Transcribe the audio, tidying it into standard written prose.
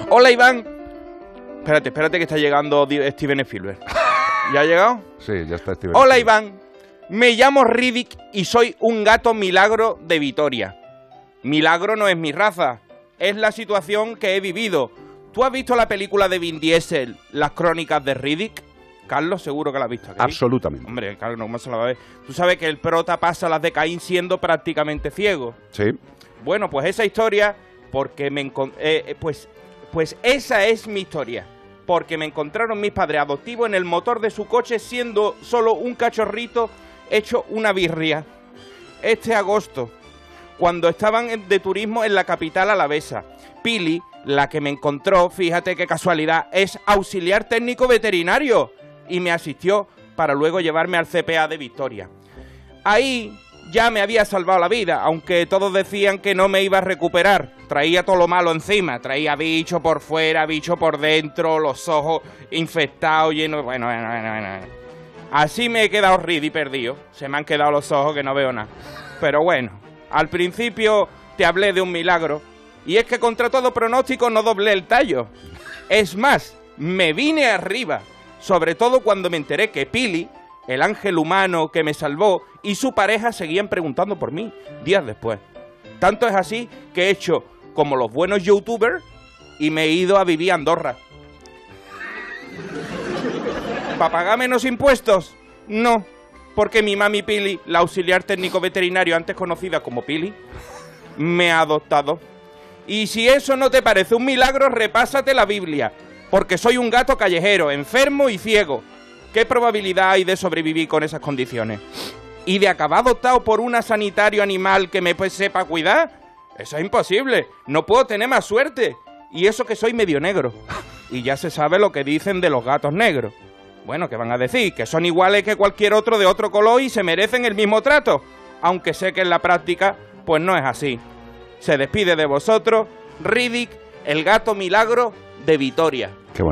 Hola, Iván. Espérate que está llegando Steven Spielberg. ¿Ya ha llegado? Sí, ya está Steven. Hola, Iván. Me llamo Riddick y soy un gato milagro de Vitoria. Milagro no es mi raza, es la situación que he vivido. ¿Tú has visto la película de Vin Diesel, Las Crónicas de Riddick? Carlos, seguro que la has visto. ¿Qué? Absolutamente. Hombre, Carlos, ¿cómo se la va a ver? Tú sabes que el prota pasa las de Caín siendo prácticamente ciego. Sí. Bueno, pues esa historia, porque pues esa es mi historia. Porque me encontraron mis padres adoptivos en el motor de su coche siendo solo un cachorrito hecho una birria. Este agosto, cuando estaban de turismo en la capital alavesa, Pili, la que me encontró, fíjate qué casualidad, es auxiliar técnico veterinario y me asistió para luego llevarme al CPA de Victoria. Ahí ya me había salvado la vida, aunque todos decían que no me iba a recuperar. Traía todo lo malo encima, traía bicho por fuera, bicho por dentro, los ojos infectados, llenos... Bueno. Así me he quedado y perdido. Se me han quedado los ojos que no veo nada. Pero bueno, al principio te hablé de un milagro. Y es que contra todo pronóstico no doblé el tallo. Es más, me vine arriba. Sobre todo cuando me enteré que Pili, el ángel humano que me salvó, y su pareja seguían preguntando por mí días después. Tanto es así que he hecho como los buenos youtubers y me he ido a vivir a Andorra. ¿Para pagar menos impuestos? No, porque mi mami Pili, la auxiliar técnico veterinario antes conocida como Pili, me ha adoptado. Y si eso no te parece un milagro, repásate la Biblia, porque soy un gato callejero, enfermo y ciego. ¿Qué probabilidad hay de sobrevivir con esas condiciones? ¿Y de acabar adoptado por una sanitario animal que me sepa cuidar? Eso es imposible, no puedo tener más suerte. Y eso que soy medio negro. Y ya se sabe lo que dicen de los gatos negros. Bueno, ¿qué van a decir? Que son iguales que cualquier otro de otro color y se merecen el mismo trato. Aunque sé que en la práctica, pues no es así. Se despide de vosotros, Riddick, el gato milagro de Vitoria.